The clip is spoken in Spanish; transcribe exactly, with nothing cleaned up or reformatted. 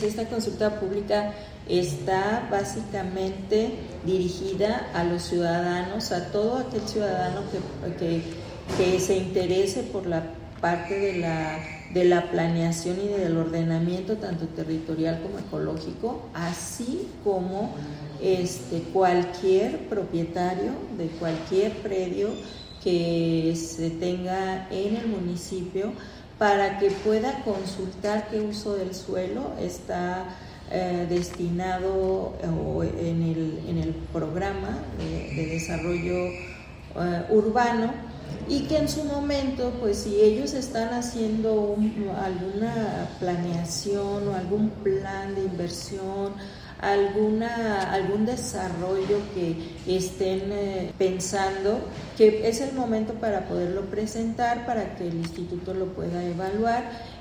Esta consulta pública está básicamente dirigida a los ciudadanos, a todo aquel ciudadano que, que, que se interese por la parte de la, de la planeación y del ordenamiento tanto territorial como ecológico, así como este, cualquier propietario de cualquier predio que se tenga en el municipio, para que pueda consultar qué uso del suelo está eh, destinado o en, el, en el programa de, de desarrollo eh, urbano, y que en su momento, pues si ellos están haciendo un, alguna planeación o algún plan de inversión, alguna algún desarrollo que estén eh, pensando, que es el momento para poderlo presentar, para que el instituto lo pueda evaluar